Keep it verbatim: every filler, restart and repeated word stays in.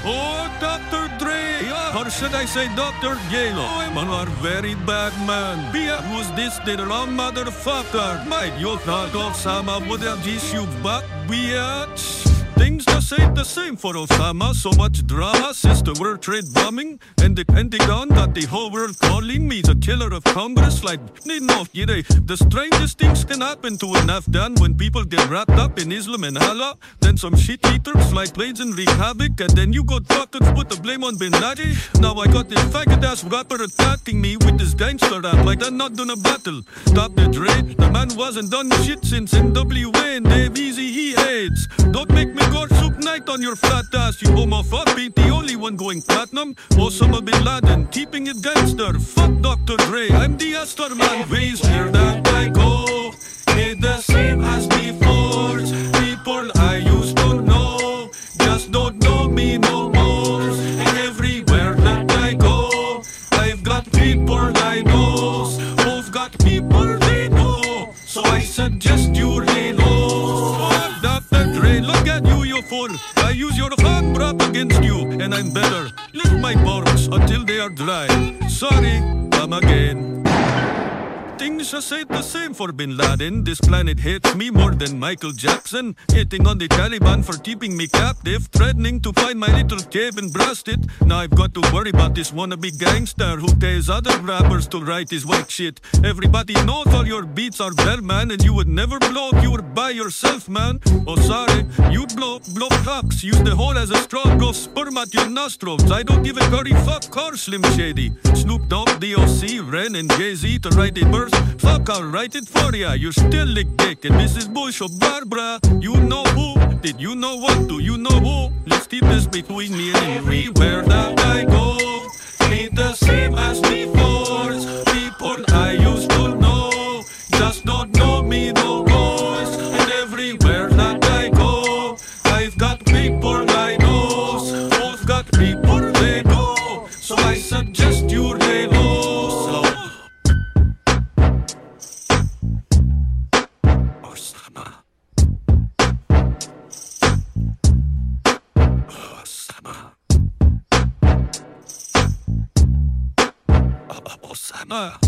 Oh, Doctor Dre, yeah. Or should I say Doctor Galo? I'm a very bad man. Bia, who's this the wrong motherfucker? Mate, you thought Osama would have this you back, bitch? Things just ain't the same for Osama. So much drama since the World Trade bombing. And the Pentagon got the whole world calling me the killer of Congress. Like, no, the strangest things can happen to an Afghan when people get wrapped up in Islam and Allah. Then some shit eaters fly planes and wreak havoc. And then you go talk and put the blame on Bin Laden. Now I got this faggot ass rapper attacking me with this gangster rap. Like they're not doing a battle. Stop the Dre. The man wasn't done shit since N W A and Dave Easy he hates. Don't make me go soup night on your flat ass, you homophobe. Ain't the only one going platinum. Osama Bin Laden, keeping it gangster. Fuck Doctor Dre, I'm the Astor man. Ways where that I go, ain't the same as before. People I used to know just don't know me no more. And everywhere that I go, I've got people I know who've got people they know. So I suggest you lay low. Fuck Doctor Dre, look at you, you fool. I use your hard prop against you, and I'm better. Lick my balls until they are dry. Sorry, come again. Things just ain't the same for Bin Laden. This planet hates me more than Michael Jackson. Hitting on the Taliban for keeping me captive. Threatening to find my little cave and blast it. Now I've got to worry about this wannabe gangster who pays other rappers to write his whack shit. Everybody knows all your beats are bad, man, and you would never blow if you were by yourself, man. Oh, sorry, you blow, blow cocks. Use the hole as a straw, grow sperm at your nostrils. I don't give a curry fuck car, Slim Shady. Snoop Dogg, D O C, Ren, and Jay-Z to write a verse. Fuck, I'll write it for ya. You still lick dick. And Missus Bush or Barbara, you know who? Did you know what? Do you know who? Let's keep this between me and you. Everywhere that I go, ain't the same as before. People I used to know just don't know me no more. And everywhere that I go, I've got people I know who've got people they know. So I suggest you lay low. So Osama. Osama. Osama.